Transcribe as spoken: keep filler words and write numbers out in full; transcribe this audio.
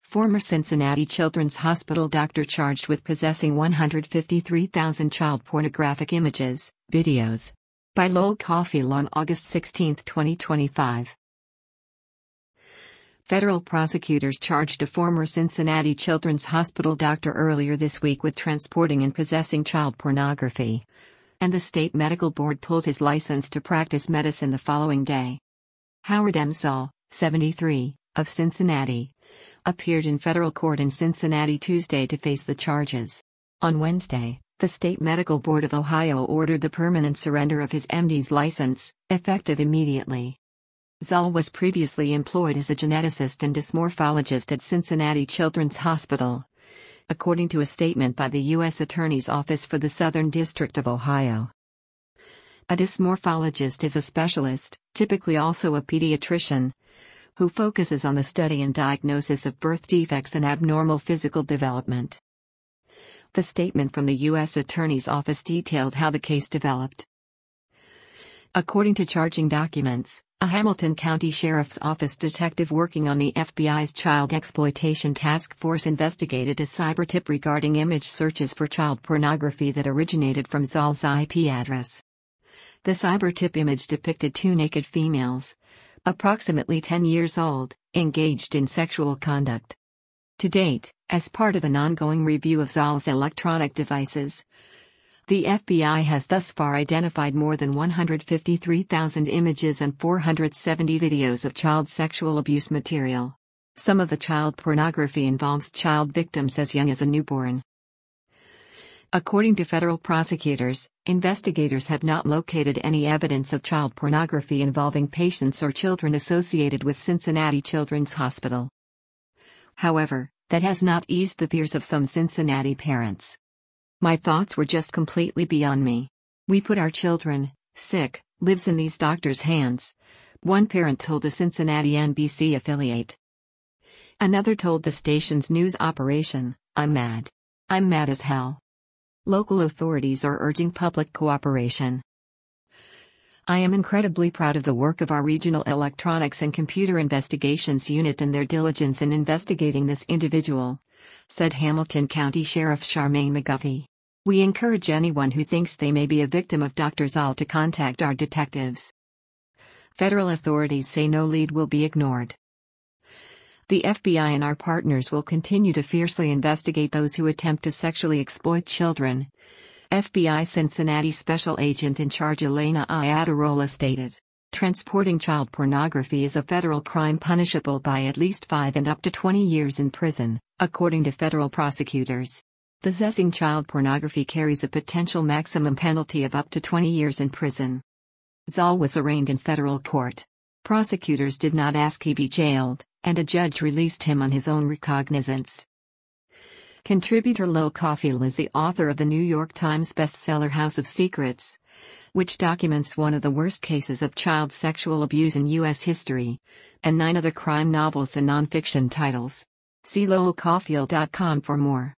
Former Cincinnati Children's Hospital doctor charged with possessing one hundred fifty-three thousand child pornographic images, videos. By Lowell Cauffiel on August sixteenth, twenty twenty-five. Federal prosecutors charged a former Cincinnati Children's Hospital doctor earlier this week with transporting and possessing child pornography. And the state medical board pulled his license to practice medicine the following day. Howard M. Zoll, seventy-three, of Cincinnati, appeared in federal court in Cincinnati Tuesday to face the charges. On Wednesday, the State Medical Board of Ohio ordered the permanent surrender of his M D's license, effective immediately. Zoll was previously employed as a geneticist and dysmorphologist at Cincinnati Children's Hospital, according to a statement by the U S Attorney's Office for the Southern District of Ohio. A dysmorphologist is a specialist, typically also a pediatrician, who focuses on the study and diagnosis of birth defects and abnormal physical development. The statement from the U S Attorney's Office detailed how the case developed. According to charging documents, a Hamilton County Sheriff's Office detective working on the F B I's Child Exploitation Task Force investigated a cyber tip regarding image searches for child pornography that originated from Zoll's I P address. The cyber tip image depicted two naked females, approximately ten years old, engaged in sexual conduct. To date, as part of an ongoing review of Zoll's electronic devices, the F B I has thus far identified more than one hundred fifty-three thousand images and four hundred seventy videos of child sexual abuse material. Some of the child pornography involves child victims as young as a newborn. According to federal prosecutors, investigators have not located any evidence of child pornography involving patients or children associated with Cincinnati Children's Hospital. However, that has not eased the fears of some Cincinnati parents. My thoughts were just completely beyond me. We put our children, sick, lives in these doctors' hands, one parent told a Cincinnati N B C affiliate. Another told the station's news operation, "I'm mad. I'm mad as hell." Local authorities are urging public cooperation. I am incredibly proud of the work of our Regional Electronics and Computer Investigations Unit and their diligence in investigating this individual, said Hamilton County Sheriff Charmaine McGuffey. We encourage anyone who thinks they may be a victim of Doctor Zoll to contact our detectives. Federal authorities say no lead will be ignored. The F B I and our partners will continue to fiercely investigate those who attempt to sexually exploit children, F B I Cincinnati Special Agent in Charge Elena Iadarola stated. Transporting child pornography is a federal crime punishable by at least five and up to twenty years in prison, according to federal prosecutors. Possessing child pornography carries a potential maximum penalty of up to twenty years in prison. Zoll was arraigned in federal court. Prosecutors did not ask he be jailed, and a judge released him on his own recognizance. Contributor Lowell Cauffiel is the author of the New York Times bestseller House of Secrets, which documents one of the worst cases of child sexual abuse in U S history, and nine other crime novels and nonfiction titles. See lowell cauffiel dot com for more.